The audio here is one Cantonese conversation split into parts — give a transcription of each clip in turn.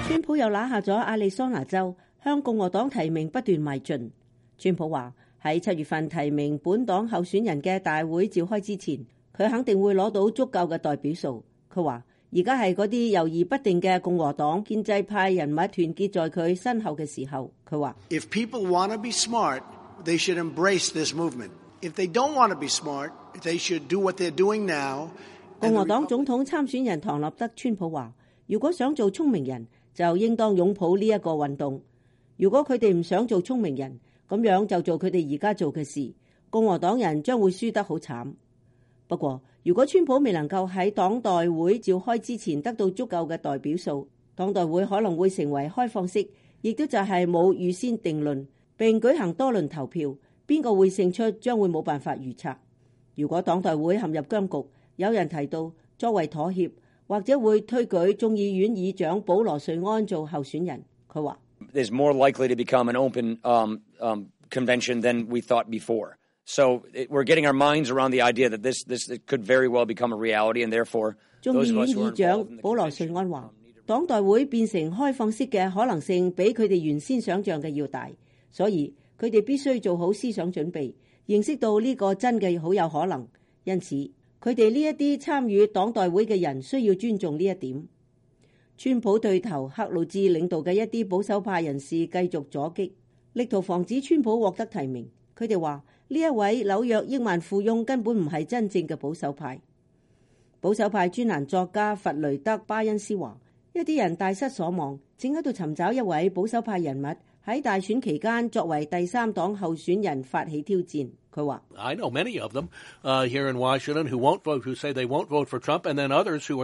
川普又拿下咗亞利桑那州，向共和黨提名不斷邁進。川普話喺7月份提名本黨候選人嘅大會召開之前，佢肯定會攞到足夠嘅代表數。佢話而家係嗰啲猶豫不定嘅共和黨建制派人物團結在佢身後嘅時候。佢話 If people want to be smart, they should embrace this movement. If they don't want to be smart, they should do what they're doing now. 共和黨總統參選人唐納德·川普話，如果想做聰明人，就應當擁抱呢一個運動。如果佢哋唔想做聰明人，咁樣就做佢哋而家做嘅事，共和黨人將會輸得好慘。不過，如果川普未能夠喺黨代會召開之前得到足夠嘅代表數，黨代會可能會成為開放式，亦都就係冇預先定論，並舉行多輪投票，邊個會勝出將會冇辦法預測。如果黨代會陷入僵局，有人提到作為妥協，或者會推舉眾議院議長保羅瑞安做候選人。佢話 There's more likely to become an open convention than we thought before. So we're getting our minds around the idea that this could very well become a reality, and therefore 眾議院議長保羅瑞安話，黨代會變成開放式嘅可能性比佢哋原先想象嘅要大，所以佢哋必須做好思想準備，認識到呢個真嘅好有可能。因此佢哋呢一啲參與黨代會嘅人需要尊重呢一點。川普對頭克魯茲領導嘅一啲保守派人士繼續阻擊，力圖防止川普獲得提名。佢哋話呢一位紐約億萬富翁根本唔係真正嘅保守派。保守派專欄作家弗雷德·巴恩斯話，一啲人大失所望，正喺度尋找一位保守派人物喺大選期間作為第三黨候選人發起挑戰。佢話 I know many of them here in Washington who say they won't vote for Trump, and then others who are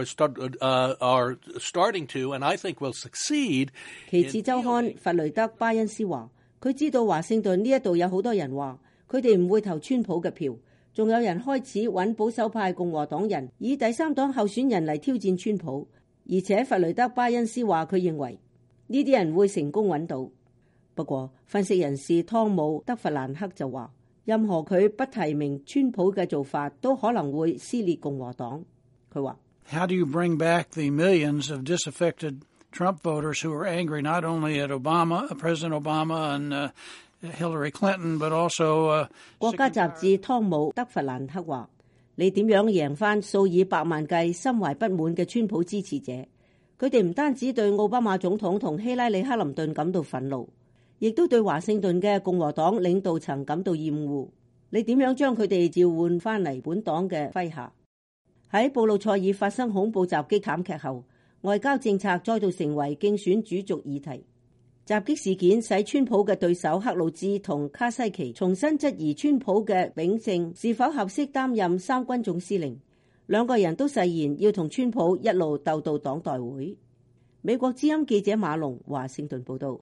starting to, and I think will succeed. 其次週刊弗雷德·巴恩斯話，佢知道華盛頓呢一度有好多人話佢哋唔會投川普嘅票，仲有人開始揾保守派共和黨人以第三黨候選人嚟挑戰川普，而且弗雷德·巴恩斯話佢認為呢啲人會成功揾到。不過分析人士湯姆·德弗蘭克就話，任何佢不提名川普嘅做法都可能會撕裂共和黨。佢話 How do you bring back the millions of disaffected Trump voters who are angry not only at President Obama and Hillary Clinton, but also 國家雜誌湯姆·德弗蘭克話，你點樣贏返數以百萬計心懷不滿嘅川普支持者？佢哋唔單止對奧巴馬總統同希拉里·克林頓感到憤怒，亦都對華盛頓嘅共和黨領導層感到厭惡。你點樣將佢哋召喚翻嚟本黨嘅麾下？喺布魯塞爾發生恐怖襲擊慘劇後，外交政策再度成為競選主軸議題。襲擊事件使川普嘅對手克魯茲同卡西奇重新質疑川普嘅秉性是否合適擔任三軍總司令。兩個人都誓言要同川普一路鬥到黨代會。美國之音記者馬龍華盛頓報道。